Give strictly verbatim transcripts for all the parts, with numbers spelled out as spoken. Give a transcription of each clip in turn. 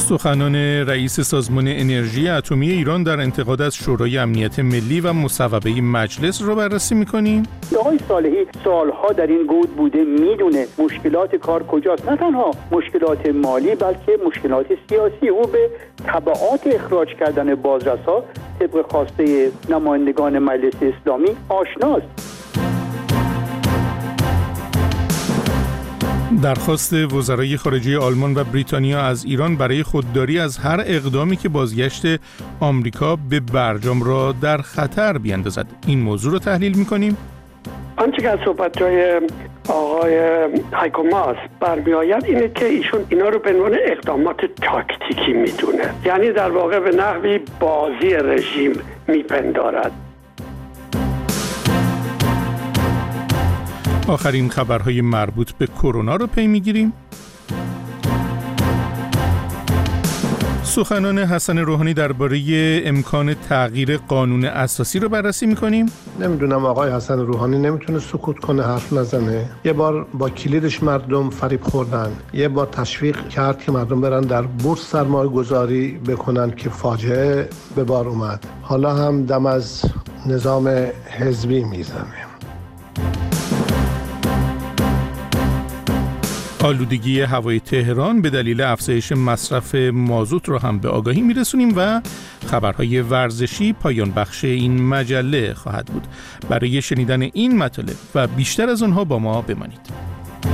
سخنان رئیس سازمان انرژی اتمی ایران در انتقاد از شورای امنیت ملی و مصوبه مجلس رو بررسی می‌کنیم. آقای صالحی سالها در این گود بوده، میدونه مشکلات کار کجاست، نه تنها مشکلات مالی بلکه مشکلات سیاسی. او به تبعات اخراج کردن بازرس‌ها طبق خواسته نمایندگان مجلس اسلامی آشناست. درخواست وزرای خارجه آلمان و بریتانیا از ایران برای خودداری از هر اقدامی که بازگشت آمریکا به برجام را در خطر بیندازد. این موضوع رو تحلیل می‌کنیم. آنچه که از صحبت‌های آقای هایکو ماس برمی‌آید اینه که ایشون اینا رو به عنوان اقدامات تاکتیکی می‌دونه، یعنی در واقع به نحوی بازی رژیم می‌پندارد. آخرین خبرهای مربوط به کرونا رو پی می‌گیریم. سخنان حسن روحانی درباره امکان تغییر قانون اساسی رو بررسی می‌کنیم. نمیدونم آقای حسن روحانی نمیتونه سکوت کنه، حرف نزنه. یه بار با کلیدش مردم فریب خوردن، یه بار تشویق کرد که مردم برن در بورس سرمایه گذاری بکنن که فاجعه به بار اومد. حالا هم دم از نظام حزبی میزنه. آلودگی هوای تهران به دلیل افزایش مصرف مازوت رو هم به آگاهی میرسونیم و خبرهای ورزشی پایان بخش این مجله خواهد بود. برای شنیدن این مطالب و بیشتر از آنها با ما بمانید.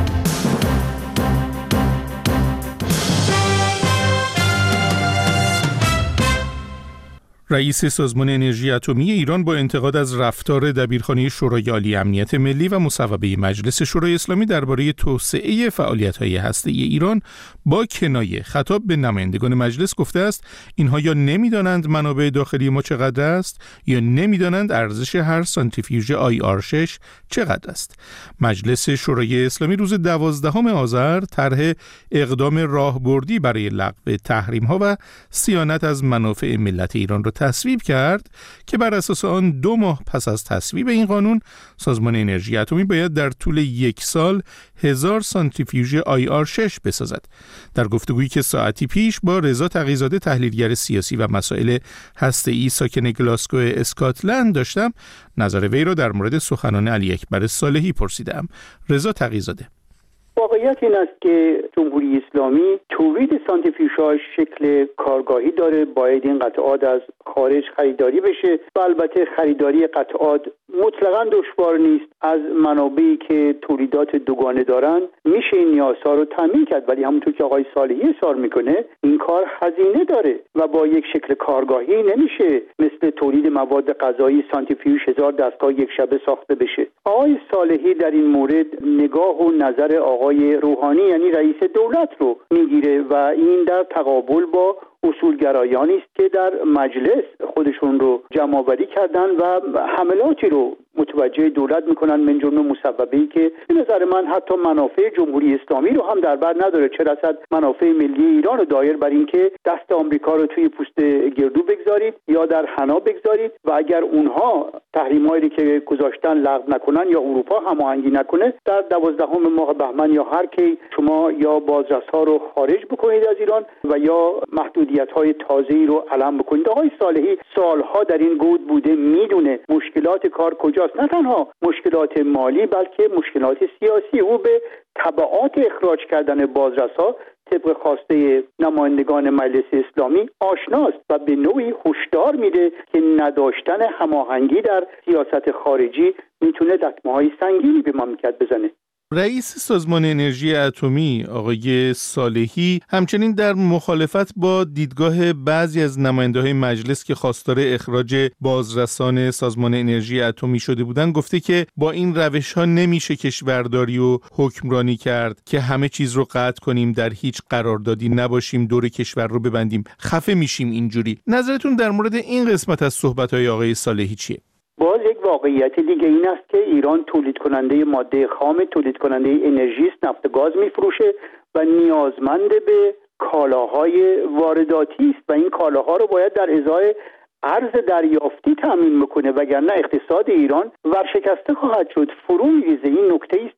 رئیس سازمان انرژی اتمی ایران با انتقاد از رفتار دبیرخانه شورای عالی امنیت ملی و مصوبه مجلس شورای اسلامی درباره توسعه فعالیت‌های هسته‌ای ایران با کنایه خطاب به نمایندگان مجلس گفته است اینها یا نمی‌دانند منابع داخلی ما چقدر است یا نمی‌دانند ارزش هر سانتریفیوژ آی آر شش چقدر است. مجلس شورای اسلامی روز دوازدهم آذر طرح اقدام راهبردی برای لغو تحریم‌ها و صیانت از منافع ملت ایران را تصویب کرد که بر اساس آن دو ماه پس از تصویب این قانون سازمان انرژی اتمی باید در طول یک سال هزار سانتریفیوژ آی آر شش بسازد. در گفتگویی که ساعتی پیش با رضا تقی‌زاده تحلیلگر سیاسی و مسائل هسته‌ای ساکن گلاسگو اسکاتلند داشتم، نظر وی را در مورد سخنان علی اکبر صالحی پرسیدم. رضا تقی‌زاده: واقعیت این است که جمهوری اسلامی تولید سانتریفیوژهای شکل کارگاهی داره. باید این قطعات از خارج خریداری بشه و البته خریداری قطعات مطلقاً دشوار نیست. از منابعی که تولیدات دوگانه دارن میشه این نیازها رو تامین کرد، ولی همونطور که آقای صالحی اصرار میکنه این کار هزینه داره و با یک شکل کارگاهی نمیشه مثل تولید مواد غذایی سانتریفیوژ هزار دستگاه یک شبه ساخته بشه. آقای صالحی در این مورد نگاه و نظر آقای روحانی یعنی رئیس دولت رو میگیره و این در تقابل با اصولگرایانی است که در مجلس خودشون رو جمع‌آوری کردن و حملاتی رو متوجه دولت میکنن من جمله مصوبه‌ای که به نظر من حتی منافع جمهوری اسلامی رو هم در بر نداره، چه رسد منافع ملی ایران رو دایر بر این که دست آمریکا رو توی پوست گردو بگذارید یا در حنا بگذارید و اگر اونها تحریمایی که گذاشتن لغو نکنن یا اروپا هماهنگی نکنه در دوازدهم ماه بهمن یا هر کی شما یا بازرس‌ها رو خارج بکنید از ایران و یا محدودیت‌های تازه‌ای رو علم بکنید. آقای صالحی سالها در این گود بوده، میدونه مشکلات کار کجاست، نه تنها مشکلات مالی بلکه مشکلات سیاسی. او به تبعات اخراج کردن بازرس‌ها طبق خواسته نمایندگان مجلس اسلامی آشناست و به نوعی هشدار میده که نداشتن هماهنگی در سیاست خارجی میتونه دکمه‌های سنگینی به مملکت بزنه. رئیس سازمان انرژی اتمی آقای صالحی همچنین در مخالفت با دیدگاه بعضی از نماینده‌های مجلس که خواستار اخراج بازرسان سازمان انرژی اتمی شده بودند گفته که با این روش‌ها نمیشه کشورداری و حکمرانی کرد که همه چیز رو قطع کنیم، در هیچ قراردادی نباشیم، دور کشور رو ببندیم، خفه میشیم اینجوری. نظرتون در مورد این قسمت از صحبت‌های آقای صالحی چیه؟ باز یک واقعیت دیگه این است که ایران تولید کننده ماده خام، تولید کننده انرژی است، نفت گاز میفروشه و نیازمند به کالاهای وارداتی است و این کالاها رو باید در ازای ارز دریافتی تامین میکنه، وگرنه اقتصاد ایران ورشکسته خواهد شد، فرو میریزه. این نکته است که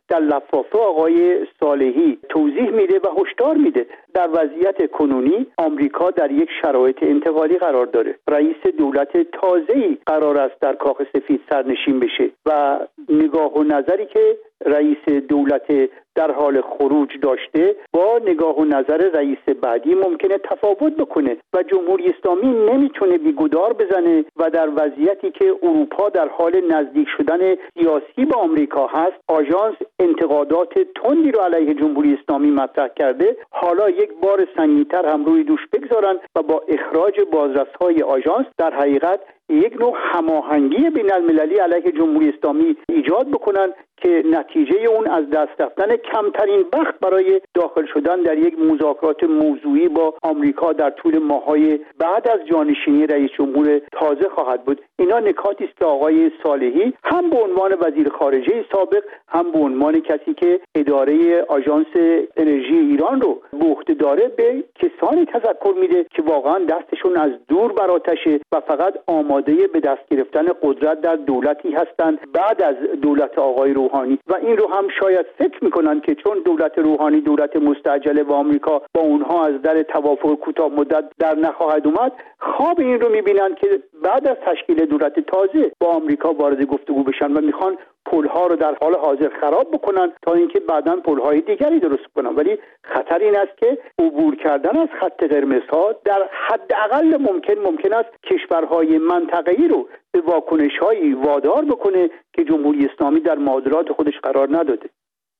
در لفافه آقای صالحی توضیح میده و هشدار میده در وضعیت کنونی آمریکا در یک شرایط انتقالی قرار داره. رئیس دولت تازه‌ای قرار است در کاخ سفید سرنشین بشه و نگاه و نظری که رئیس دولت در حال خروج داشته با نگاه و نظر رئیس بعدی ممکنه تفاوت بکنه و جمهوری اسلامی نمیتونه بیگدار بزنه و در وضعیتی که اروپا در حال نزدیک شدن سیاسی به آمریکا هست، آژانس انتقادات تندی رو علیه جمهوری اسلامی مطرح کرده، حالا یک بار سنگین‌تر هم روی دوش بگذارن و با اخراج بازرس‌های آژانس در حقیقت یک نوع هماهنگی بین المللی علیه جمهوری اسلامی ایجاد بکنن که نتیجه اون از دست رفتن کمترین وقت برای داخل شدن در یک مذاکرات موضوعی با آمریکا در طول ماه‌های بعد از جانشینی رئیس جمهور تازه خواهد بود. اینا نکاتی است که آقای صالحی هم به عنوان وزیر خارجه سابق هم به عنوان کسی که اداره آژانس انرژی ایران رو به عهده داره به کسانی تذکر میده که واقعا دستشون از دور بر آتشه و فقط آماده به دست گرفتن قدرت در دولتی هستند بعد از دولت آقای روحانی و این رو هم شاید فکر میکنن که چون دولت روحانی دولت مستعجله و آمریکا با اونها از در توافق کوتاه مدت در نخواهد اومد، خواب این رو میبینن که بعد از تشکیل دولت تازه با آمریکا وارد گفتگو بشن و میخوان پل‌ها رو در حال حاضر خراب بکنن تا اینکه بعداً پل‌های دیگری درست کنن. ولی خطر این است که عبور کردن از خط قرمزها در حداقل ممکن ممکن است کشورهای منطقه‌ای رو به واکنش‌هایی وادار بکنه که جمهوری اسلامی در معادلات خودش قرار نداده.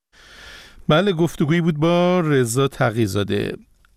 بله، گفتگویی بود با رضا تقی‌زاده.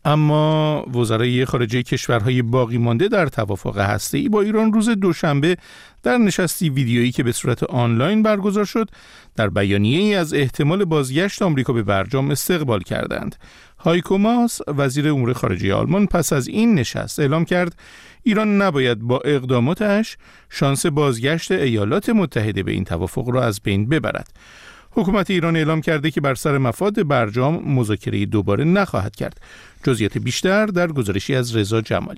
اما وزرای خارجه کشورهای باقی مانده در توافق هسته‌ای با ایران روز دوشنبه در نشستی ویدیویی که به صورت آنلاین برگزار شد در بیانیه‌ای از احتمال بازگشت آمریکا به برجام استقبال کردند. هایکو ماس، وزیر امور خارجه آلمان، پس از این نشست اعلام کرد ایران نباید با اقداماتش شانس بازگشت ایالات متحده به این توافق را از بین ببرد. حکومت ایران اعلام کرده که بر سر مفاد برجام مذاکره دوباره نخواهد کرد. جزئیات بیشتر در گزارشی از رضا جمالی.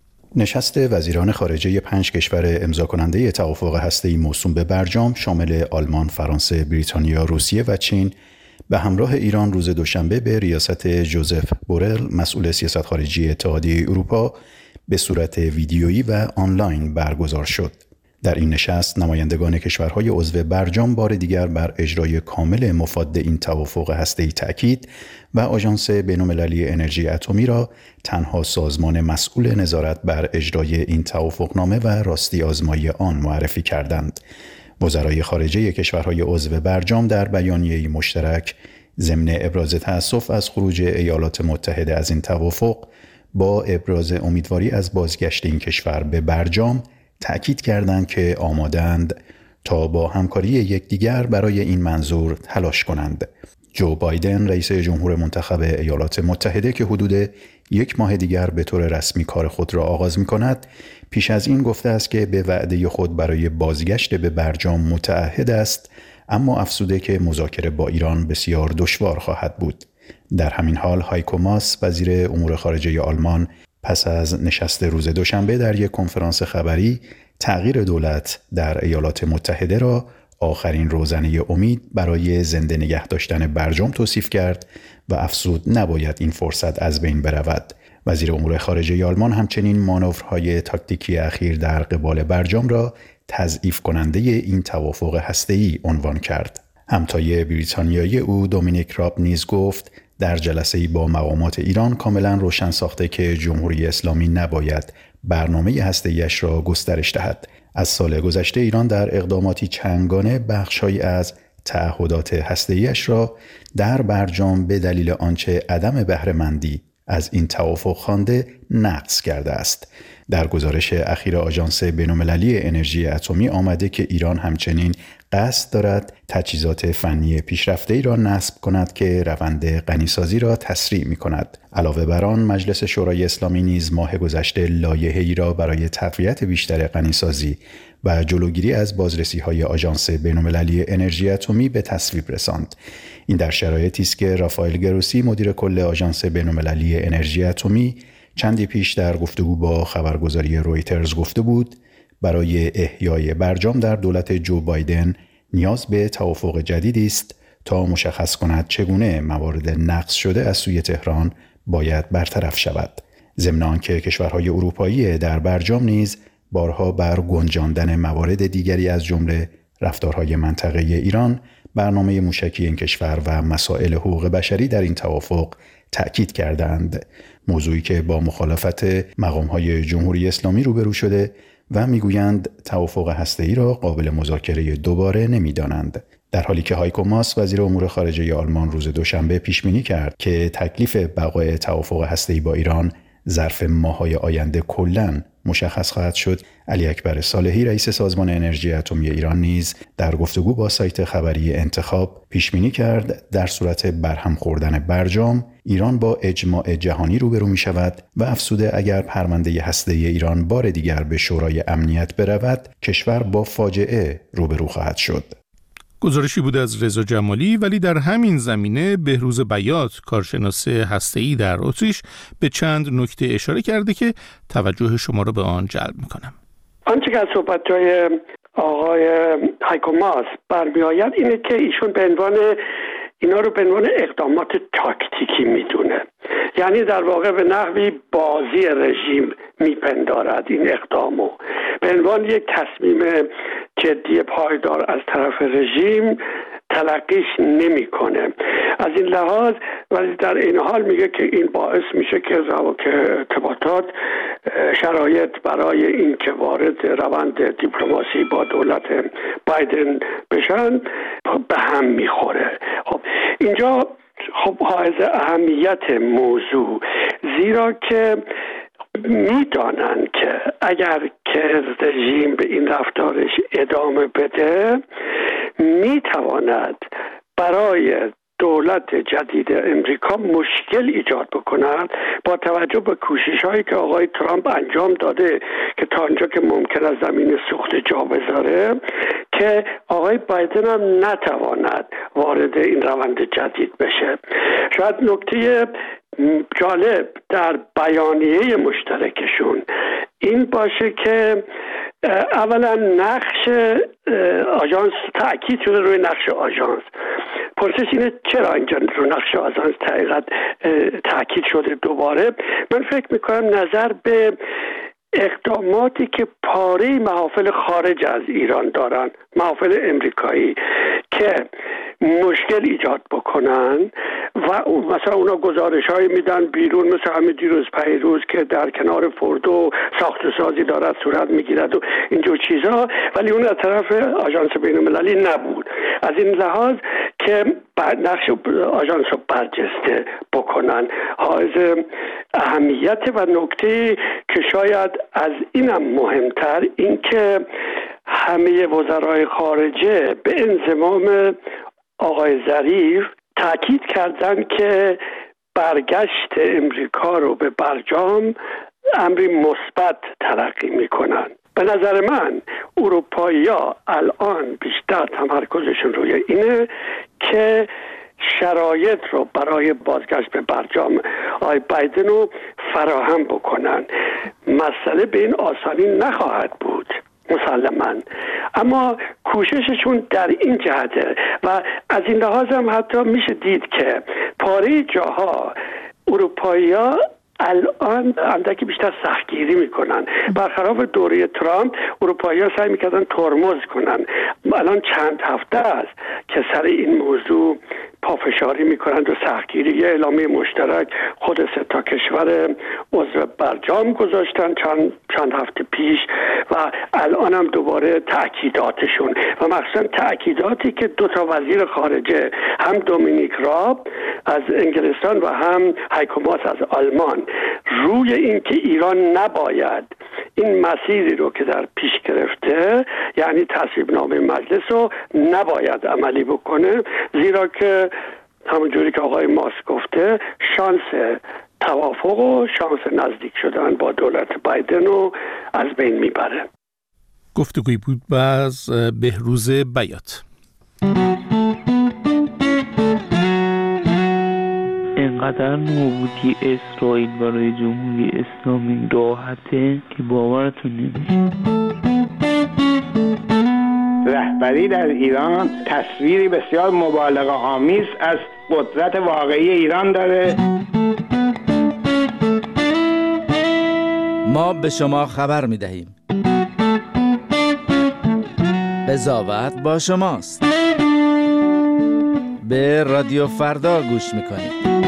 نشست وزیران خارجه پنج کشور امضا کننده توافق هسته‌ای موسوم به برجام شامل آلمان، فرانسه، بریتانیا، روسیه و چین به همراه ایران روز دوشنبه به ریاست جوزف بورل، مسئول سیاست خارجی اتحادیه اروپا، به صورت ویدیویی و آنلاین برگزار شد. در این نشست نمایندگان کشورهای عضو برجام بار دیگر بر اجرای کامل مفاد این توافق هسته‌ای تاکید و آژانس بین‌المللی انرژی اتمی را تنها سازمان مسئول نظارت بر اجرای این توافقنامه و راستی آزمایی آن معرفی کردند. وزرای خارجه کشورهای عضو برجام در بیانیه‌ای مشترک ضمن ابراز تأسف از خروج ایالات متحده از این توافق با ابراز امیدواری از بازگشت این کشور به برجام تأکید کردند که آمادند تا با همکاری یکدیگر برای این منظور تلاش کنند. جو بایدن، رئیس جمهور منتخب ایالات متحده که حدود یک ماه دیگر به طور رسمی کار خود را آغاز می کند، پیش از این گفته است که به وعده خود برای بازگشت به برجام متعهد است، اما افزوده که مذاکره با ایران بسیار دشوار خواهد بود. در همین حال هایکو ماس، وزیر امور خارجه آلمان، پس از نشست روز دوشنبه در یک کنفرانس خبری تغییر دولت در ایالات متحده را آخرین روزنه امید برای زنده نگه داشتن برجام توصیف کرد و افزود نباید این فرصت از بین برود. وزیر امور خارجه آلمان همچنین مانورهای تاکتیکی اخیر در قبال برجام را تضعیف کننده این توافق هسته‌ای عنوان کرد. همتای بریتانیایی او دومینیک راب نیز گفت در جلسه‌ای با مقامات ایران کاملا روشن ساخته که جمهوری اسلامی نباید برنامه هسته‌ایش را گسترش دهد. از سال گذشته ایران در اقداماتی چندگانه بخش‌هایی از تعهدات هسته‌ایش را در برجام به دلیل آنچه عدم بهره‌مندی از این توافق خوانده نقض کرده است. در گزارش اخیر آژانس بین‌المللی انرژی اتمی آمده که ایران همچنین قصد دارد تجهیزات فنی پیشرفته‌ای را نصب کند که روند غنیسازی را تسریع می‌کند. علاوه بر آن، مجلس شورای اسلامی نیز ماه گذشته لایحه‌ای را برای تقویت بیشتر غنیسازی و جلوگیری از بازرسی‌های آژانس بین‌المللی انرژی اتمی به تصویب رساند. این در شرایطی است که رافائل گروسی، مدیر کل آژانس بین‌المللی انرژی اتمی، چندی پیش در گفتگو با خبرگزاری رویترز گفته بود برای احیای برجام در دولت جو بایدن نیاز به توافق جدیدی است تا مشخص کند چگونه موارد نقض شده از سوی تهران باید برطرف شود. ضمن آنکه کشورهای اروپایی در برجام نیز بارها بر گنجاندن موارد دیگری از جمله رفتارهای منطقه ایران، برنامه موشکی این کشور و مسائل حقوق بشری در این توافق تأکید کردند، موضوعی که با مخالفت مقام‌های جمهوری اسلامی روبرو شده و میگویند توافق هسته‌ای را قابل مذاکره دوباره نمی‌دانند. در حالی که هایکو ماس وزیر امور خارجه آلمان روز دوشنبه پیش بینی کرد که تکلیف بقای توافق هسته‌ای با ایران ظرف ماه‌های آینده کلاً مشخص خواهد شد، علی اکبر صالحی رئیس سازمان انرژی اتمی ایران نیز در گفتگو با سایت خبری انتخاب پیش بینی کرد در صورت برهم خوردن برجام ایران با اجماع جهانی روبرو می شود و افزوده اگر پرونده هسته‌ای ایران بار دیگر به شورای امنیت برود کشور با فاجعه روبرو خواهد شد. گزارشی بود از رضا جمالی. ولی در همین زمینه بهروز بیات، کارشناس هسته‌ای در اتریش، به چند نکته اشاره کرده که توجه شما را به آن جلب می‌کنم. آنچه که از صحبت‌های آقای هایکو ماس برمی‌آید اینه که ایشون به عنوان اینا رو به عنوان اقدامات تاکتیکی میدونه، یعنی در واقع به نحوی بازی رژیم میپندارد این اقدامو، به عنوان یک تصمیم جدی پایدار از طرف رژیم تلقیش نمیکنه. از این لحاظ ولی در این حال میگه که این باعث میشه که ارتباطات شرایط برای این که وارد روند دیپلماسی با دولت بایدن بشن به هم میخوره. خب اینجا خب حائز اهمیت موضوع، زیرا که میدانن که اگر که رژیم به این رفتارش ادامه بده میتواند برای دولت جدید امریکا مشکل ایجاد بکند، با توجه به کوشش هایی که آقای ترامپ انجام داده که تا آنجا که ممکن است زمین سوخت جا بذاره که آقای بایدن هم نتواند وارد این روند جدید بشه. شاید نکته جالب در بیانیه مشترکشون این باشه که اولا نقش آژانس تأکید شده روی نقش آژانس. پرسش اینه چرا اینجا رو نقش آژانس تأکید شده دوباره؟ من فکر میکنم نظر به اقداماتی که پاره محافل خارج از ایران دارن، محافل امریکایی، که مشکل ایجاد بکنن و مثلا اونا گزارش های میدن بیرون، مثل همین دیروز پیروز که در کنار فردو ساخت و سازی دارد صورت میگیرد و اینجور چیزها، ولی اون از طرف آژانس بین المللی نبود. از این لحاظ که نقش آژانس رو برجسته بکنن حائز اهمیت. و نکته که شاید از اینم مهمتر این که همه وزرای خارجه به انضمام آقای ظریف تأکید کردن که برگشت امریکا رو به برجام امری مثبت تلقی میکنن. به نظر من اروپایی‌ها الان بیشتر تمرکزشون روی اینه که شرایط رو برای بازگشت به برجام آقای بایدن رو فراهم بکنن. مسئله به این آسانی نخواهد بود مسلماً، اما کوشششون در این جهته و از این لحاظ هم حتی میشه دید که پاره جاها اروپایی‌ها الان اندکی بیشتر سختگیری میکنن. برخلاف دوره ترامپ اروپایی‌ها سعی میکردن ترمز کنن. الان چند هفته است که سر این موضوع پافشاری میکنند و سختگیری. یه اعلامیه مشترک خود سه تا کشور عضو برجام گذاشتن چند چند هفته پیش و الان هم دوباره تأکیداتشون و مخصوصا تأکیداتی که دو تا وزیر خارجه، هم دومینیک راب از انگلستان و هم هایکو ماس از آلمان، روی این که ایران نباید این مسیری رو که در پیش گرفته، یعنی تصویب نامه مجلس رو نباید عملی بکنه، زیرا که همونجوری که آقای ماس گفته شانس توافق و شانس نزدیک شدن با دولت بایدن رو از بین میبره. گفتگوی بود باز بهروز بیات. اینقدر نابودی اسرائیل برای جمهوری اسلامی راحته که باورتون نمیشه. رهبری در ایران تصویری بسیار مبالغه آمیز از قدرت واقعی ایران داره. ما به شما خبر می‌دهیم. قضاوت با شماست. به رادیو فردا گوش می‌کنید.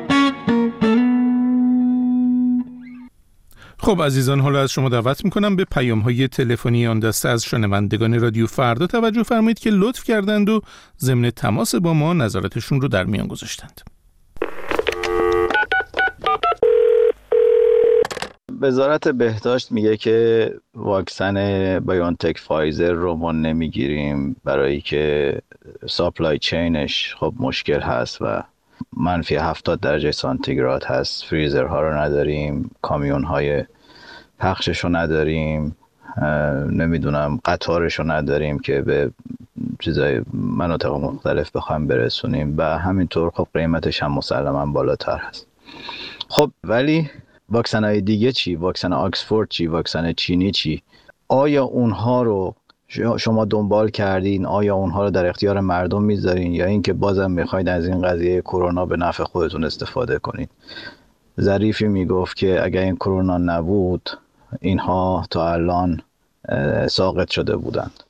خب عزیزان، حالا از شما دعوت میکنم به پیام‌های تلفنی آن دسته از شنوندگان رادیو فردا توجه فرمایید که لطف کردند و ضمن تماس با ما نظراتشون رو در میان گذاشتند. وزارت بهداشت میگه که واکسن بایونتک فایزر رو ما نمیگیریم برای که ساپلای چینش خب مشکل هست و منفی هفتاد درجه سانتیگراد هست، فریزرها رو نداریم، کامیون های پخشش رو نداریم، نمیدونم قطارش رو نداریم که به چیزای مناطق مختلف بخوایم برسونیم و همینطور خب قیمتش هم مسلماً بالاتر هست. خب ولی واکسن های دیگه چی؟ واکسن آکسفورد چی؟ واکسن چینی چی؟ آیا اونها رو شما دنبال کردین؟ آیا اونها رو در اختیار مردم میذارین یا اینکه بازم میخواید از این قضیه کرونا به نفع خودتون استفاده کنین؟ ظریفی میگفت که اگر این کرونا نبود اینها تا الان ساقط شده بودند.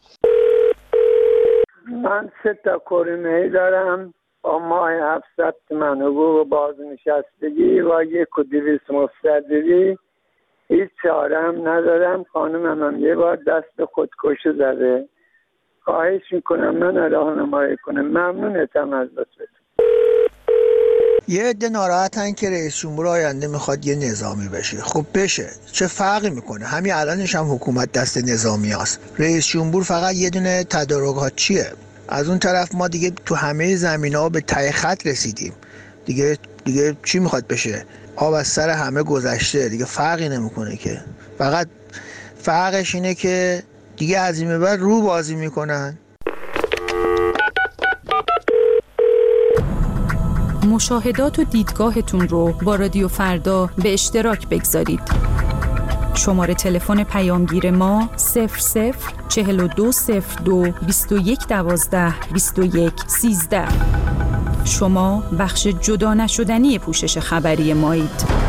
من سه تا کرونا دارم با ماه هفتصد تومن حقوق بازنشستگی و یک و دویست مستدری. هیچ چاره هم ندارم. خانمم هم یه بار دست خودکشی زده. خواهش میکنم من راهنمایی کنم. ممنونتم از لطفتون. یه عده ناراحتن که رئیس جمهور آینده میخواد یه نظامی بشه. خب بشه، چه فرقی میکنه؟ همین الانش هم حکومت دست نظامی هست. رئیس جمهور فقط یه دونه تدارکات چیه. از اون طرف ما دیگه تو همه زمینه‌ها به ته خط رسیدیم. دیگه دیگه چی میخواد بشه؟ آب از سر همه گذشته، دیگه فرقی نمیکنه که. فقط فرقش اینه که دیگه از این به بعد رو بازی میکنن. مشاهدات و دیدگاهتون رو با رادیو فردا به اشتراک بگذارید. شماره تلفن پیامگیر ما صفر صفر چهل و دو صفر دو بیست و یک دوازده بیست و یک سیزده. شما بخش جدا نشدنی پوشش خبری مایید.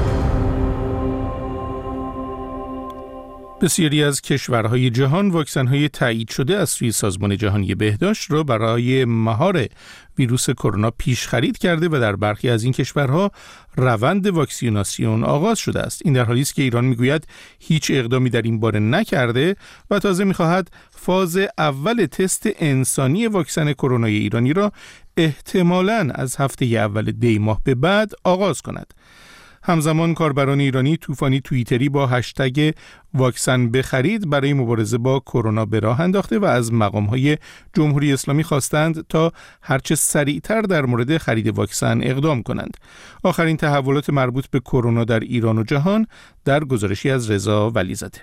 بسیاری از کشورهای جهان واکسن‌های تایید شده از سوی سازمان جهانی بهداشت را برای مهار ویروس کرونا پیش خرید کرده و در برخی از این کشورها روند واکسیناسیون آغاز شده است. این در حالی است که ایران میگوید هیچ اقدامی در این باره نکرده و تازه میخواهد فاز اول تست انسانی واکسن کرونای ایرانی را احتمالاً از هفته اول دی ماه به بعد آغاز کند. همزمان کاربران ایرانی طوفانی توییتری با هشتگ واکسن بخرید برای مبارزه با کرونا به راه انداخته و از مقام‌های جمهوری اسلامی خواستند تا هرچه سریعتر در مورد خرید واکسن اقدام کنند. آخرین تحولات مربوط به کرونا در ایران و جهان در گزارشی از رضا ولیزاده.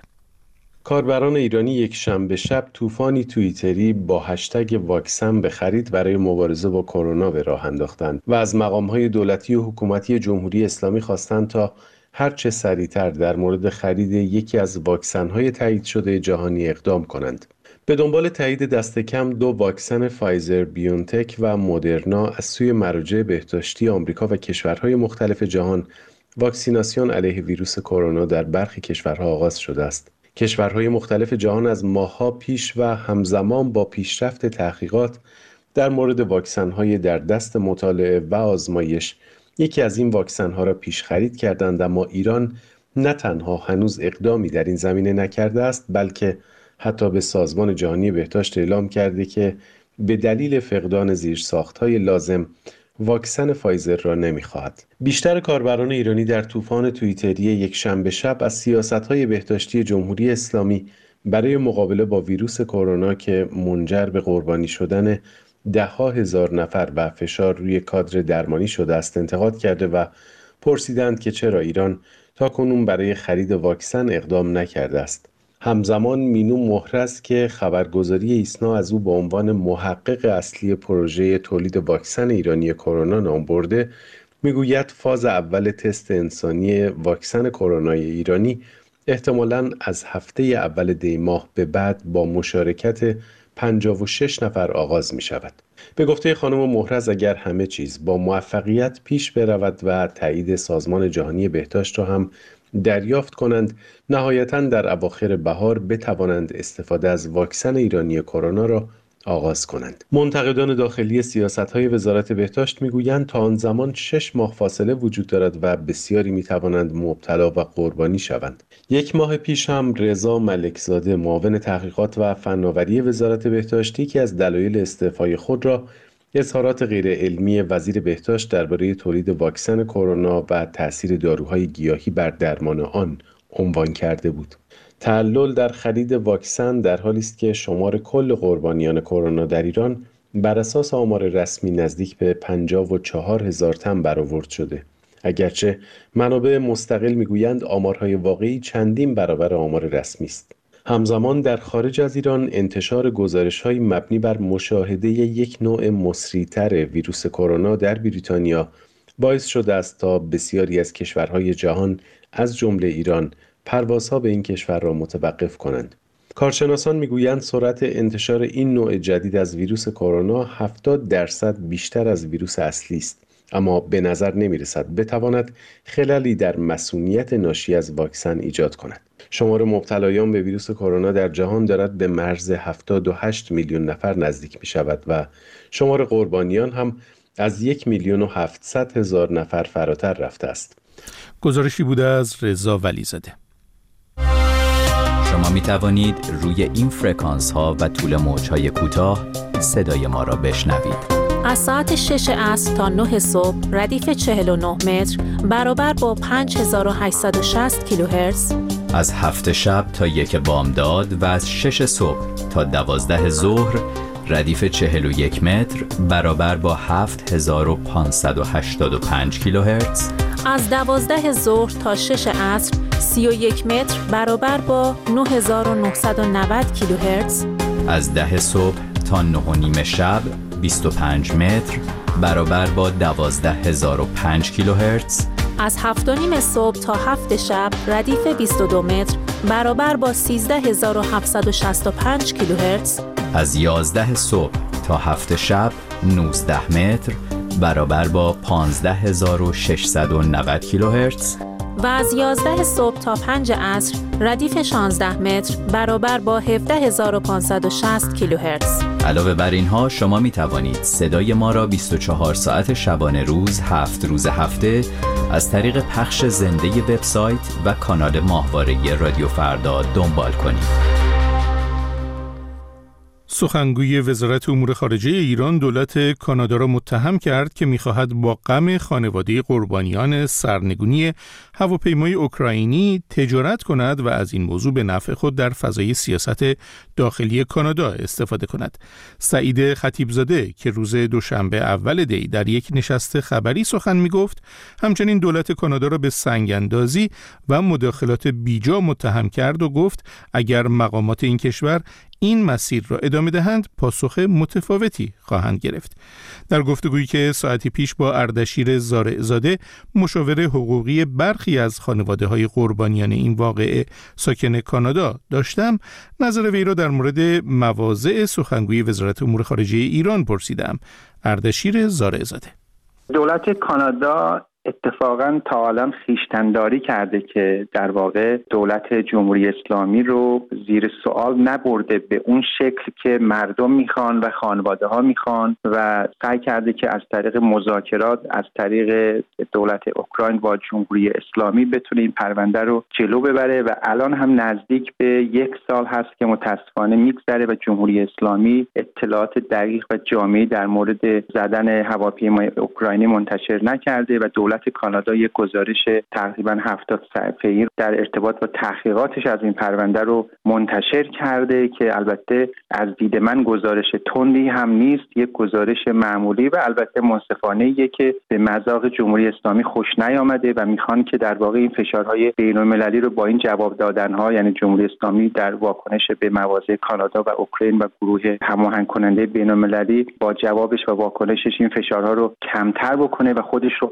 کاربران ایرانی یک شنبه شب طوفانی توییتری با هشتگ واکسن بخرید برای مبارزه با کرونا به راه انداختند و از مقام‌های دولتی و حکومتی جمهوری اسلامی خواستند تا هر چه سریعتر در مورد خرید یکی از واکسن‌های تایید شده جهانی اقدام کنند. به دنبال تایید دست کم دو واکسن فایزر بیونتک و مدرنا از سوی مراجع بهداشتی آمریکا و کشورهای مختلف جهان، واکسیناسیون علیه ویروس کرونا در برخی کشورها آغاز شده است. کشورهای مختلف جهان از ماه‌ها پیش و همزمان با پیشرفت تحقیقات در مورد واکسن‌های در دست مطالعه و آزمایش یکی از این واکسن‌ها را پیش خرید کردند، اما ایران نه تنها هنوز اقدامی در این زمینه نکرده است، بلکه حتی به سازمان جهانی بهداشت اعلام کرده که به دلیل فقدان زیرساخت‌های لازم واکسن فایزر را نمی‌خواهد. بیشتر کاربران ایرانی در طوفان توییتری یک شنبه شب از سیاست‌های بهداشتی جمهوری اسلامی برای مقابله با ویروس کرونا که منجر به قربانی شدن ده‌ها هزار نفر و فشار روی کادر درمانی شده است انتقاد کرده و پرسیدند که چرا ایران تاکنون برای خرید واکسن اقدام نکرده است. همزمان مینو محرز که خبرگزاری ایسنا از او به عنوان محقق اصلی پروژه تولید واکسن ایرانی کرونا نام برده، میگوید فاز اول تست انسانی واکسن کرونای ایرانی احتمالاً از هفته اول دی ماه به بعد با مشارکت پنجاه و شش نفر آغاز می شود. به گفته خانم محرز اگر همه چیز با موفقیت پیش برود و تایید سازمان جهانی بهداشت را هم دریافت کنند، نهایتاً در اواخر بهار بتوانند استفاده از واکسن ایرانی کرونا را آغاز کنند. منتقدان داخلی سیاست‌های وزارت بهداشت می‌گویند تا آن زمان شش ماه فاصله وجود دارد و بسیاری می‌توانند مبتلا و قربانی شوند. یک ماه پیش هم رضا ملکزاده معاون تحقیقات و فناوری وزارت بهداشت یکی از دلایل استعفای خود را اظهارات غیر علمی وزیر بهداشت درباره تولید واکسن کرونا و تأثیر داروهای گیاهی بر درمان آن عنوان کرده بود. تعلل در خرید واکسن در حالی است که شمار کل قربانیان کرونا در ایران بر اساس آمار رسمی نزدیک به پنجاه و چهار هزار تن برآورد شده. اگرچه منابع مستقل میگویند آمارهای واقعی چندین برابر آمار رسمی است. همزمان در خارج از ایران انتشار گزارش‌های مبنی بر مشاهده یک نوع مسریع‌تر ویروس کرونا در بریتانیا باعث شده است تا بسیاری از کشورهای جهان از جمله ایران پروازها به این کشور را متوقف کنند. کارشناسان میگویند سرعت انتشار این نوع جدید از ویروس کرونا هفتاد درصد بیشتر از ویروس اصلی است، اما به نظر نمی‌رسد بتواند خللی در مصونیت ناشی از واکسن ایجاد کند. شمار مبتلایان به ویروس کرونا در جهان دارد به مرز هفتاد و هشت میلیون نفر نزدیک می شود و شمار قربانیان هم از یک میلیون و هفتصد هزار نفر فراتر رفته است. گزارشی بوده از رضا ولیزاده. شما می توانید روی این فرکانس ها و طول موج های کوتاه صدای ما را بشنوید. از ساعت شش عصر تا نه صبح ردیف چهل و نه متر برابر با پنج هزار و هشتصد و شصت کیلوهرتز. از هفت شب تا یک بامداد و از شش صبح تا دوازده ظهر ردیف چهل و یک متر برابر با هفت هزار و پانصد و هشتاد و پنج کیلوهرتز. از دوازده ظهر تا شش عصر سی و یک متر برابر با نه هزار و نهصد و نود کیلوهرتز. از ده صبح تا نه و نیم شب بیست و پنج متر برابر با دوازده هزار و پنج کیلوهرتز. از هفت و نیم صبح تا هفت شب ردیف بیست و دو متر برابر با سیزده هزار و هفتصد و شصت و پنج کیلوهرتز. از یازده صبح تا هفت شب نوزده متر برابر با پانزده هزار و ششصد و نود کیلوهرتز. و از یازده صبح تا پنج عصر ردیف شانزده متر برابر با هفده هزار و پانصد و شصت کیلوهرتز. علاوه بر اینها شما می توانید صدای ما را بیست و چهار ساعت شبانه روز هفت روز هفته از طریق پخش زنده وبسایت و کانال ماهواره رادیو فردا دنبال کنید. سخنگوی وزارت امور خارجه ایران دولت کانادا را متهم کرد که می‌خواهد با غم خانواده قربانیان سرنگونی هواپیمای اوکراینی تجارت کند و از این موضوع به نفع خود در فضای سیاست داخلی کانادا استفاده کند. سعید خطیبزاده که روز دوشنبه اول دی در یک نشست خبری سخن می‌گفت، همچنین دولت کانادا را به سنگ‌اندازی و مداخلات بیجا متهم کرد و گفت اگر مقامات این کشور این مسیر را ادامه دهند پاسخ متفاوتی خواهند گرفت. در گفتگویی که ساعتی پیش با اردشیر زارعزاده مشاور حقوقی برخی از خانواده‌های قربانیان این واقعه ساکن کانادا داشتم، نظر وی را در مورد مواضع سخنگوی وزارت امور خارجه ایران پرسیدم. اردشیر زارعزاده: دولت کانادا اتفاقا تا الان خویشتن‌داری کرده که در واقع دولت جمهوری اسلامی رو زیر سوال نبرده به اون شکل که مردم میخوان و خانواده ها میخوان و سعی کرده که از طریق مذاکرات از طریق دولت اوکراین با جمهوری اسلامی بتونه این پرونده رو جلو ببره و الان هم نزدیک به یک سال هست که متاسفانه میگذره و جمهوری اسلامی اطلاعات دقیق و جامعی در مورد زدن هواپیمای اوکراینی منتشر نکرده و دولت کانادا یک گزارش تقریبا هفتاد صفحه‌ای در ارتباط با تحقیقاتش از این پرونده رو منتشر کرده که البته از دید من گزارش تندی هم نیست، یک گزارش معمولی و البته منصفانه‌ایه که به مذاق جمهوری اسلامی خوش نیامده و میخوان که در واقع این فشارهای بین‌المللی رو با این جواب دادنها، یعنی جمهوری اسلامی در واکنش به مواضع کانادا و اوکراین و گروه هماهنگ کننده بین‌المللی با جوابش و واکنشش این فشارها رو کمتر بکنه و خودش رو قربانی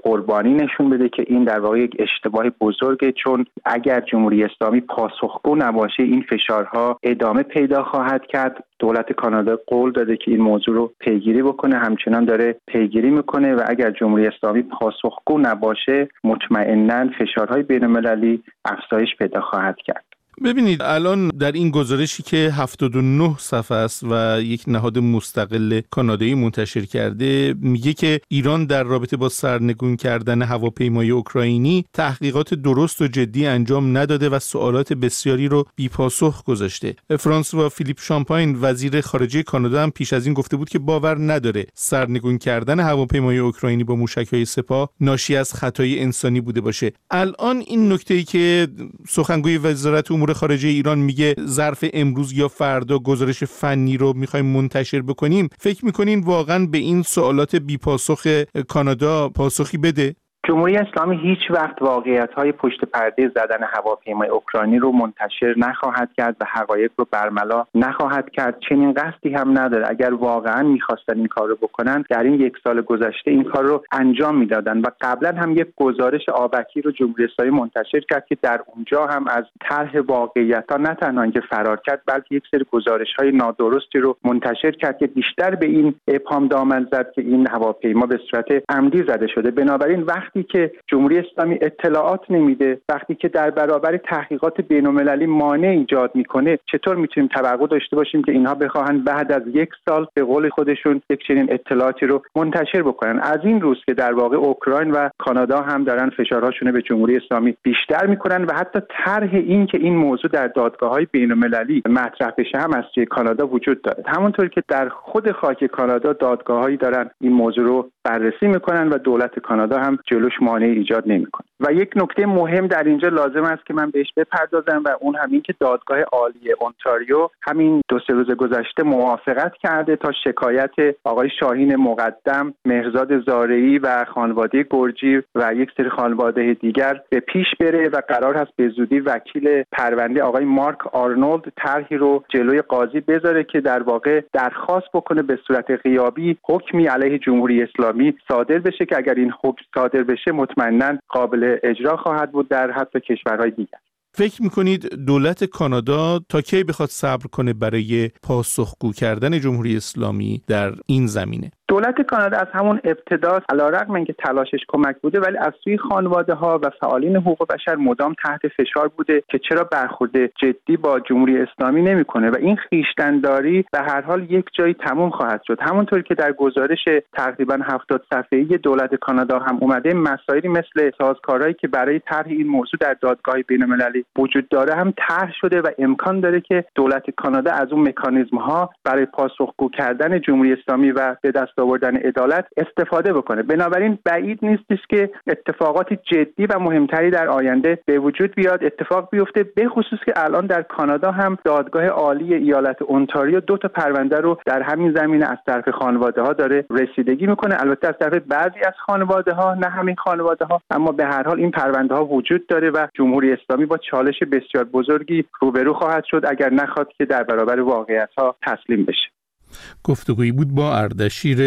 ایرانی نشون بده که این در واقع یک اشتباه بزرگه، چون اگر جمهوری اسلامی پاسخگو نباشه این فشارها ادامه پیدا خواهد کرد. دولت کانادا قول داده که این موضوع رو پیگیری بکنه، همچنان داره پیگیری میکنه و اگر جمهوری اسلامی پاسخگو نباشه مطمئناً فشارهای بین‌المللی افزایش پیدا خواهد کرد. ببینید الان در این گزارشی که هفتاد و نه صفحه است و یک نهاد مستقل کانادایی منتشر کرده، میگه که ایران در رابطه با سرنگون کردن هواپیمای اوکراینی تحقیقات درست و جدی انجام نداده و سوالات بسیاری رو بی پاسخ گذاشته. فرانسوا فیلیپ شامپاین وزیر خارجه کانادا هم پیش از این گفته بود که باور نداره سرنگون کردن هواپیمای اوکراینی با موشک‌های سپاه ناشی از خطای انسانی بوده باشه. الان این نکته‌ای که سخنگوی وزارت امور خارجه ایران میگه ظرف امروز یا فردا گزارش فنی رو میخوایم منتشر بکنیم، فکر میکنین واقعا به این سوالات بی پاسخ کانادا پاسخی بده؟ جمهوری اسلامی هیچ وقت واقعیت‌های پشت پرده زدن هواپیمای اوکراینی رو منتشر نخواهد کرد و حقایق رو برملا نخواهد کرد. چنین قصدی هم نداره. اگر واقعا می‌خواستن این کار رو بکنن در این یک سال گذشته این کار رو انجام میدادن و قبلا هم یک گزارش آبکی رو جمهوری اسلامی منتشر کرد که در اونجا هم از طرح واقعیت‌ها نه تنها اینکه فرار کرد بلکه یک سری گزارش‌های نادرستی رو منتشر کرد که بیشتر به این ابهام دامن زد که این هواپیما به صورت عمدی زده شده. بنابراین وقتی که جمهوری اسلامی اطلاعات نمیده، وقتی که در برابر تحقیقات بین‌المللی مانع ایجاد میکنه، چطور میتونیم توقع داشته باشیم که اینها بخواهند بعد از یک سال به قول خودشون یک چنین اطلاعاتی رو منتشر بکنن؟ از این روز که در واقع اوکراین و کانادا هم دارن فشارهاشون به جمهوری اسلامی بیشتر میکنن و حتی طرح این که این موضوع در دادگاه‌های بین‌المللی مطرح بشه هم از سوی کانادا وجود داره. همونطور که در خود خاک کانادا دادگاه‌هایی دارن این موضوع رو بررسی میکنن و دولت کانادا هم جلوش مانع ایجاد نمیکنه. و یک نکته مهم در اینجا لازم است که من بهش بپردازم و اون همین که دادگاه عالی اونتاریو همین دو سه روز گذشته موافقت کرده تا شکایت آقای شاهین مقدم، مهرزاد زارعی و خانواده گرجی و یک سری خانواده دیگر به پیش بره و قرار هست به زودی وکیل پرونده آقای مارک آرنولد طرحی رو جلوی قاضی بذاره که در واقع درخواست بکنه به صورت غیابی حکمی علیه جمهوری اسلامی صادر بشه که اگر این حکم صادر بشه مطمئناً قابل اجرا خواهد بود در حتی کشورهای دیگر. فکر میکنید دولت کانادا تا کی بخواد صبر کنه برای پاسخگو کردن جمهوری اسلامی در این زمینه؟ دولت کانادا از همون ابتدا علیرغم اینکه تلاشش کمک بوده ولی از سوی خانواده‌ها و فعالین حقوق بشر مدام تحت فشار بوده که چرا برخورد جدی با جمهوری اسلامی نمی‌کنه و این خویشتن‌داری به هر حال یک جایی تموم خواهد شد. همونطور که در گزارش تقریباً هفتاد صفحه‌ای دولت کانادا هم اومده، مسائلی مثل سازکارهایی که برای طرح این موضوع در دادگاه بین‌المللی وجود داره هم طرح شده و امکان داره که دولت کانادا از اون مکانیزم‌ها برای پاسخگو کردن جمهوری اسلامی و به دست آوردن عدالت استفاده بکنه. بنابراین بعید نیستش که اتفاقات جدی و مهمتری در آینده به وجود بیاد، اتفاق بیفته، به خصوص که الان در کانادا هم دادگاه عالی ایالت اونتاریو دو تا پرونده رو در همین زمینه از طرف خانواده‌ها داره رسیدگی میکنه. البته از طرف بعضی از خانواده‌ها، نه همین خانواده‌ها، اما به هر حال این پرونده‌ها وجود داره و جمهوری اسلامی با چالش بسیار بزرگی روبرو خواهد شد اگر نخواد که در برابر واقعیت‌ها تسلیم بشه. گفتگویی بود با اردشیر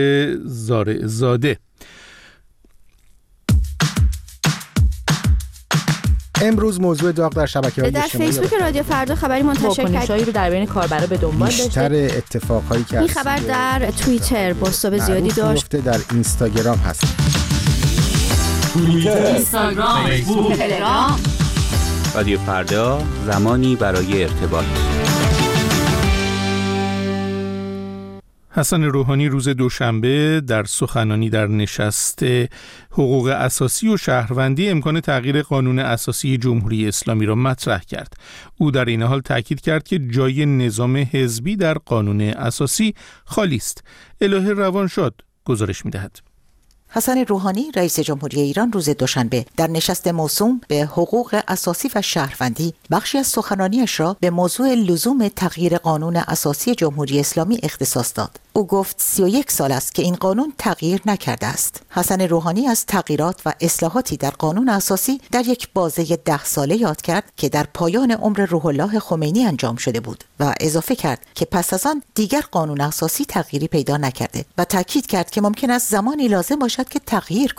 زارعزاده. امروز موضوع داغ در شبکه‌های در اجتماعی فیسبوک رادیو فردا خبری منتشر کرد رو در بین کاربرا به دنبال داشته. بیشتر اتفاقایی که این خبر در توییتر بازتاب زیادی داشت. در اینستاگرام هست. توییتر، اینستاگرام، فیسبوک، تلگرام. رادیو فردا، زمانی برای ارتباط. حسن روحانی روز دوشنبه در سخنرانی در نشست حقوق اساسی و شهروندی امکان تغییر قانون اساسی جمهوری اسلامی را مطرح کرد. او در این حال تاکید کرد که جای نظام حزبی در قانون اساسی خالی است. الهه روانشاد گزارش می‌دهد. حسن روحانی رئیس جمهوری ایران روز دوشنبه در نشست موسوم به حقوق اساسی و شهروندی بخشی از سخنرانیش را به موضوع لزوم تغییر قانون اساسی جمهوری اسلامی اختصاص داد. او گفت سی و یک سال است که این قانون تغییر نکرده است. حسن روحانی از تغییرات و اصلاحاتی در قانون اساسی در یک بازه ده ساله یاد کرد که در پایان عمر روح الله خمینی انجام شده بود و اضافه کرد که پس از آن دیگر قانون اساسی تغییری پیدا نکرده و تاکید کرد که ممکن است زمانی لازم باشد که تغییر کند.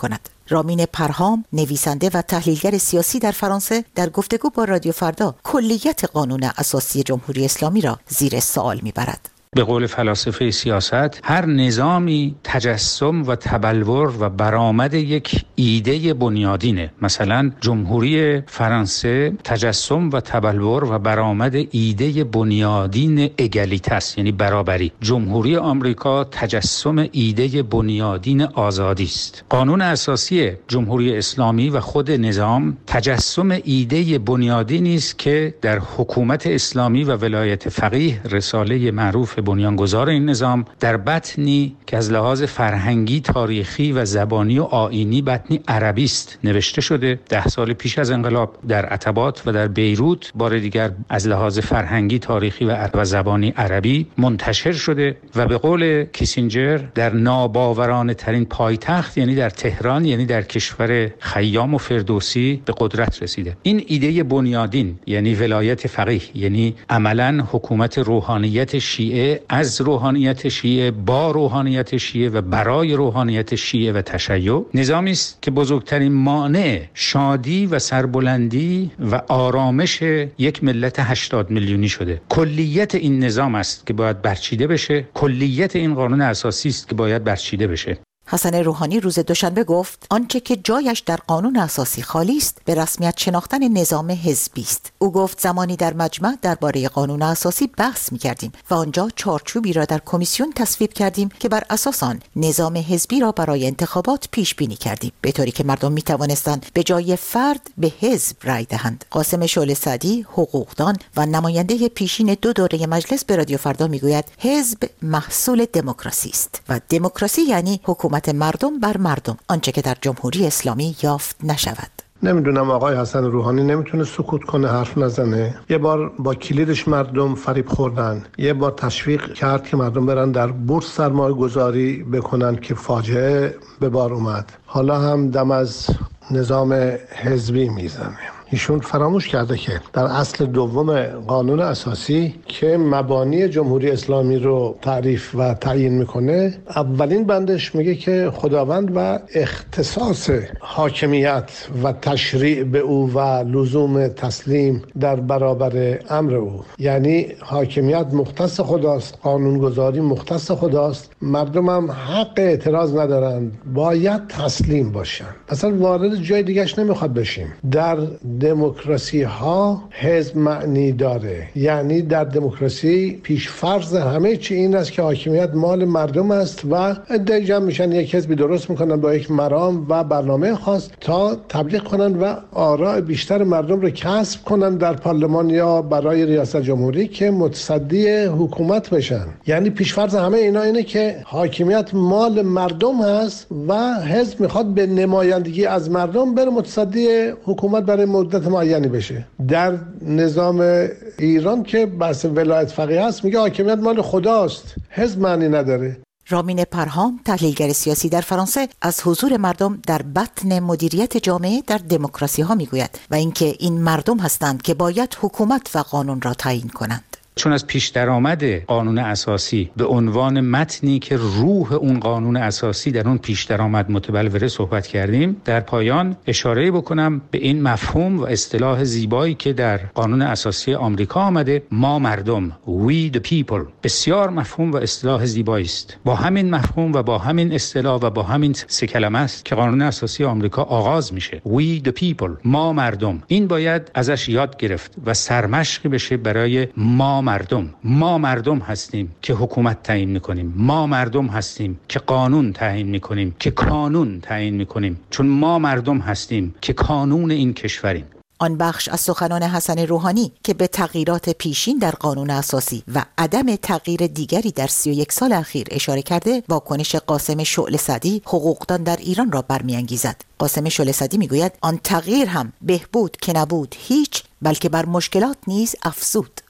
رامین پرهام، نویسنده و تحلیلگر سیاسی در فرانسه، در گفتگو با رادیو فردا کلیت قانون اساسی جمهوری اسلامی را زیر سوال میبرد. به قول فلاسفه سیاست، هر نظامی تجسم و تبلور و برآمد یک ایده بنیادینه. مثلا جمهوری فرانسه تجسم و تبلور و برآمد ایده بنیادین اگالیته، یعنی برابری. جمهوری آمریکا تجسم ایده بنیادین آزادی است. قانون اساسی جمهوری اسلامی و خود نظام تجسم ایده بنیادینی است که در حکومت اسلامی و ولایت فقیه، رساله معروف بنیانگذار این نظام، در بطنی که از لحاظ فرهنگی، تاریخی و زبانی و آیینی بطنی عربی است نوشته شده. ده سال پیش از انقلاب در عتبات و در بیروت بار دیگر از لحاظ فرهنگی، تاریخی و, و زبانی عربی منتشر شده و به قول کیسینجر در ناباورانه ترین پایتخت، یعنی در تهران، یعنی در کشور خیام و فردوسی به قدرت رسیده. این ایده بنیادین یعنی ولایت فقیه، یعنی عملاً حکومت روحانیت شیعه از روحانیت شیعه با روحانیت شیعه و برای روحانیت شیعه و تشیع، نظامی است که بزرگترین مانع شادی و سربلندی و آرامش یک ملت هشتاد میلیونی شده. کلیت این نظام است که باید برچیده بشه، کلیت این قانون اساسی است که باید برچیده بشه. حسن روحانی روز دوشنبه گفت آنچه که جایش در قانون اساسی خالی است به رسمیت شناختن نظام حزبی است. او گفت زمانی در مجمع درباره قانون اساسی بحث می‌کردیم و آنجا چارچوبی را در کمیسیون تصویب کردیم که بر اساس آن نظام حزبی را برای انتخابات پیش بینی کردیم، به طوری که مردم می‌توانستند به جای فرد به حزب رای دهند. قاسم شعله سعدی، حقوقدان و نماینده پیشین دو دوره مجلس به رادیو فردا میگوید حزب محصول دموکراسی است و دموکراسی یعنی حکومت مردم بر مردم، آنچه که در جمهوری اسلامی یافت نشود. نمیدونم آقای حسن روحانی نمیتونه سکوت کنه، حرف نزنه. یه بار با کلیدش مردم فریب خوردن، یه بار تشویق کرد که مردم برن در بورس سرمایه گذاری بکنن که فاجعه به بار اومد. حالا هم دم از نظام حزبی میزنه. ایشون فراموش کرده که در اصل دوم قانون اساسی که مبانی جمهوری اسلامی رو تعریف و تعیین میکنه، اولین بندش میگه که خداوند و اختصاص حاکمیت و تشریع به او و لزوم تسلیم در برابر امر او، یعنی حاکمیت مختص خداست، قانونگذاری مختص خداست، مردم هم حق اعتراض ندارند، باید تسلیم باشن. اصلا وارد جای دیگهش نمیخواد بشیم. در دموکراسی ها حزب معنی داره، یعنی در دموکراسی پیشفرض همه چی این است که حاکمیت مال مردم است و عده جمع میشن یک حزبی درست میکنن با یک مرام و برنامه خاص تا تبلیغ کنن و آراء بیشتر مردم رو کسب کنن در پارلمان یا برای ریاست جمهوری که متصدی حکومت بشن. یعنی پیشفرض همه اینا اینه که حاکمیت مال مردم هست و حزب میخواد به نمایندگی از مردم بره متصدی حکومت برای مدت معینی بشه. در نظام ایران که بحث ولایت فقیه هست میگه حاکمیت مال خداست، حزب معنی نداره. رامین پرهام، تحلیلگر سیاسی در فرانسه، از حضور مردم در بطن مدیریت جامعه در دموکراسی ها میگوید و اینکه این مردم هستند که باید حکومت و قانون را تعیین کنند. چون از پیش درآمد قانون اساسی به عنوان متنی که روح اون قانون اساسی در اون پیش درآمد متبلوره صحبت کردیم، در پایان اشاره بکنم به این مفهوم و اصطلاح زیبایی که در قانون اساسی آمریکا آمده، ما مردم، we the people. بسیار مفهوم و اصطلاح زیبایی است. با همین مفهوم و با همین اصطلاح و با همین سه کلمه است که قانون اساسی آمریکا آغاز میشه، we the people، ما مردم. این باید ازش یاد گرفت و سرمشقی بشه برای ما مردم. ما مردم هستیم که حکومت تعیین میکنیم، ما مردم هستیم که قانون تعیین میکنیم، که قانون تعیین میکنیم، چون ما مردم هستیم که قانون این کشوریم. آن بخش از سخنان حسن روحانی که به تغییرات پیشین در قانون اساسی و عدم تغییر دیگری در سی و یک سال اخیر اشاره کرده، واکنش قاسم شعله سعدی، حقوقدان در ایران را برمیانگیزد. قاسم شعله سعدی میگوید آن تغییر هم بهبود که نبود هیچ، بلکه بر مشکلات نیز افزود.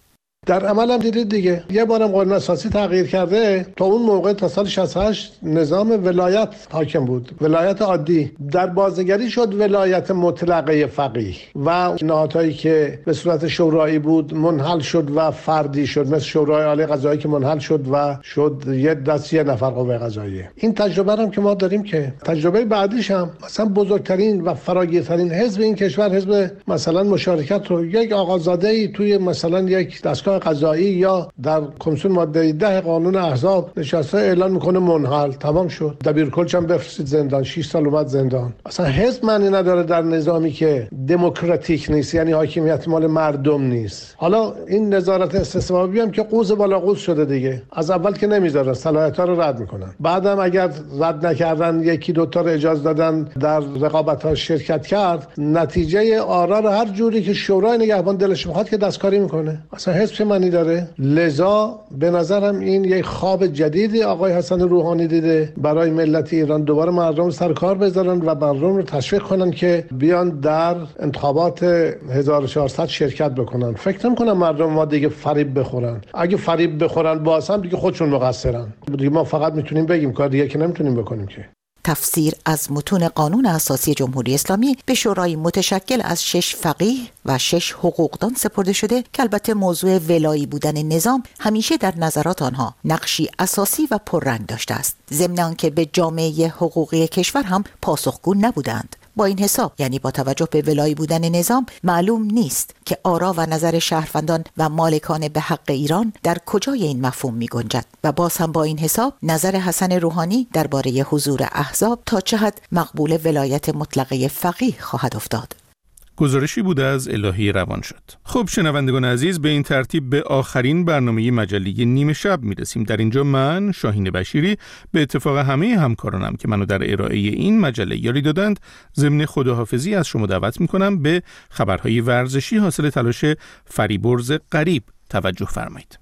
در عمل هم دیدید دیگه، یه بارم قانون اساسی تغییر کرده. تا اون موقع تا سال شصت و هشت نظام ولایت حاکم بود، ولایت عادی. در بازنگری شد ولایت مطلقه فقیه و نهادهایی که به صورت شورایی بود منحل شد و فردی شد، مثل شورای عالی قضایی که منحل شد و شد یه دست یه نفر قوه قضاییه. این تجربه هم که ما داریم که تجربه بعدیش هم مثلا بزرگترین و فراگیرترین حزب این کشور، حزب مثلا مشارکت رو یک آقازاده‌ای توی مثلا یک دستگاه قضایی یا در کمیسیون ماده ده قانون احزاب نشسته اعلان میکنه منحل، تمام شد. دبیرکلش هم بفرستید زندان، شش سال اومد زندان. اصلا حزب معنی نداره در نظامی که دموکراتیک نیست، یعنی حاکمیت مال مردم نیست. حالا این نظارت استثبابی هم که قوز بالا قوز شده دیگه، از اول که نمیذارن، صلاحیت‌ها رو رد میکنن. بعدم اگر رد نکردن یکی دو تا رو اجازه دادن در رقابت‌ها شرکت کرد، نتیجه آرا رو هر جوری که شورای نگهبان دلش میخواد که دستکاری میکنه. اصلا حزب چه معنی داره؟ لذا به نظرم این یک خواب جدیدی آقای حسن روحانی دیده برای ملت ایران، دوباره مردم سر کار بذارن و مردم رو تشویق کنن که بیان در انتخابات هزار و چهارصد شرکت بکنن. فکر نمی‌کنم مردم ما دیگه فریب بخورن. اگه فریب بخورن باز هم دیگه خودشون مقصرن. دیگه ما فقط میتونیم بگیم، کار دیگه که نمیتونیم بکنیم که. تفسیر از متون قانون اساسی جمهوری اسلامی به شورای متشکل از شش فقیه و شش حقوقدان سپرده شده که البته موضوع ولایی بودن نظام همیشه در نظرات آنها نقشی اساسی و پررنگ داشته است، ضمن آنکه به جامعه حقوقی کشور هم پاسخگو نبودند. با این حساب، یعنی با توجه به ولایی بودن نظام، معلوم نیست که آرا و نظر شهروندان و مالکان به حق ایران در کجای این مفهوم می گنجد و باز هم با این حساب نظر حسن روحانی درباره حضور احزاب تا چه حد مقبول ولایت مطلقه فقیه خواهد افتاد. گزارشی بوده از الهی روان شد. خب شنوندگان عزیز، به این ترتیب به آخرین برنامه مجله نیمه شب میرسیم. در اینجا من شاهین بشیری به اتفاق همه همکارانم که منو در ارائه این مجله یاری دادند، ضمن خداحافظی از شما دعوت میکنم به خبرهای ورزشی حاصل تلاش فریبرز غریب توجه فرمایید.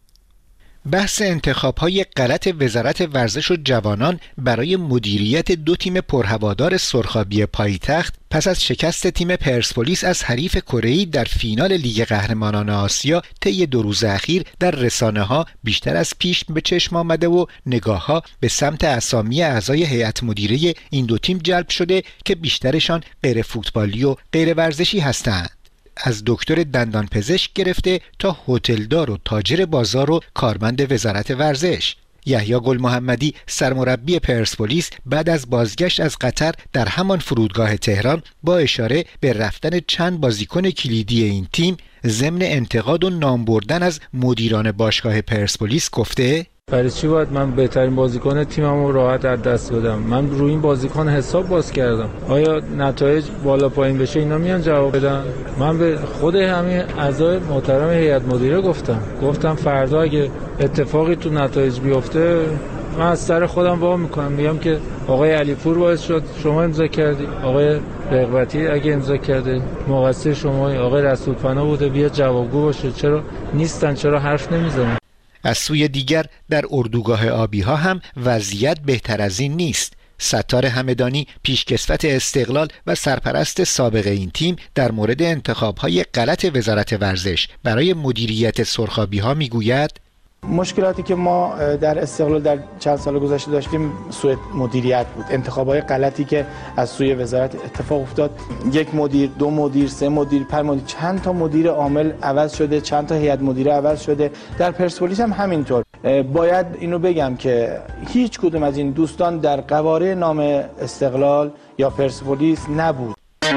بحث انتخاب‌های غلط وزارت ورزش و جوانان برای مدیریت دو تیم پرهوادار سرخابی پایتخت پس از شکست تیم پرسپولیس از حریف کره‌ای در فینال لیگ قهرمانان آسیا طی دو روز اخیر در رسانه‌ها بیشتر از پیش به چشم آمده و نگاه‌ها به سمت اسامی اعضای هیئت مدیره این دو تیم جلب شده که بیشترشان غیر فوتبالی و غیر ورزشی هستند. از دکتر دندان پزشک گرفته تا هتلدار و تاجر بازار و کارمند وزارت ورزش. یحیی گل محمدی سرمربی پرسپولیس بعد از بازگشت از قطر در همان فرودگاه تهران با اشاره به رفتن چند بازیکن کلیدی این تیم ضمن انتقاد و نام بردن از مدیران باشگاه پرسپولیس گفته: برای چی باید من بهترین بازیکن تیممو راحت از دست بدم؟ من روی این بازیکن حساب باز کردم. آیا نتایج بالا پایین بشه اینا میان جواب بدن؟ من به خود همین اعضای محترم هیئت مدیره گفتم گفتم فردا اگه اتفاقی تو نتایج بیفته من از سر خودم وا میکنم، میگم که آقای علیپور باعث شد شما امضا کردی، آقای رغبتی اگه امضا کرده مقصر شما، آقای رسولپناه بوده، بیا جوابگو باشه. چرا نیستن؟ چرا حرف نمیزنن؟ از سوی دیگر در اردوگاه آبی ها هم وضعیت بهتر از این نیست. ستار همدانی پیشکسوت استقلال و سرپرست سابق این تیم در مورد انتخاب‌های غلط وزارت ورزش برای مدیریت سرخابی ها میگوید: مشکلاتی که ما در استقلال در چند سال گذشته داشتیم سوء مدیریت بود. انتخابات غلطی که از سوی وزارت اتفاق افتاد، یک مدیر، دو مدیر، سه مدیر، پنج مدیر، چند تا مدیر عامل عوض شده، چند تا هیئت مدیره عوض شده. در پرسپولیس هم همینطور. باید اینو بگم که هیچ کدوم از این دوستان در قواره نام استقلال یا پرسپولیس نبود.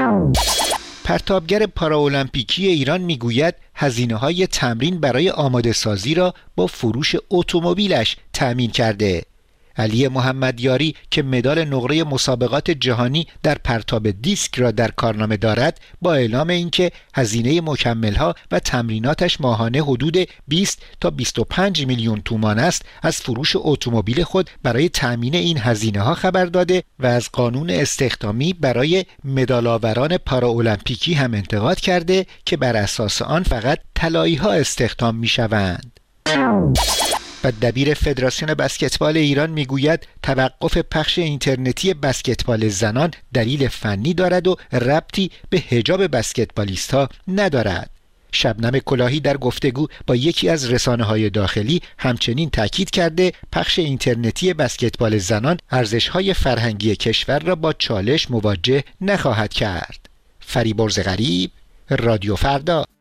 پرتابگر پاراولمپیکی ایران میگوید هزینه‌های تمرین برای آماده سازی را با فروش اتومبیلش تأمین کرده. علی محمدیاری که مدال نقره مسابقات جهانی در پرتاب دیسک را در کارنامه دارد، با اعلام اینکه هزینه مکمل‌ها و تمریناتش ماهانه حدود بیست تا بیست و پنج میلیون تومان است، از فروش اتومبیل خود برای تأمین این هزینه‌ها خبر داده و از قانون استخدامی برای مدال‌آوران پاراولمپیکی هم انتقاد کرده که بر اساس آن فقط طلایی‌ها استخدام می‌شوند. و دبیر فدراسیون بسکتبال ایران میگوید توقف پخش اینترنتی بسکتبال زنان دلیل فنی دارد و ربطی به حجاب بسکتبالیست‌ها ندارد. شبنم کلاهی در گفتگو با یکی از رسانه‌های داخلی همچنین تاکید کرده پخش اینترنتی بسکتبال زنان ارزش‌های فرهنگی کشور را با چالش مواجه نخواهد کرد. فریبرز غریب، رادیو فردا.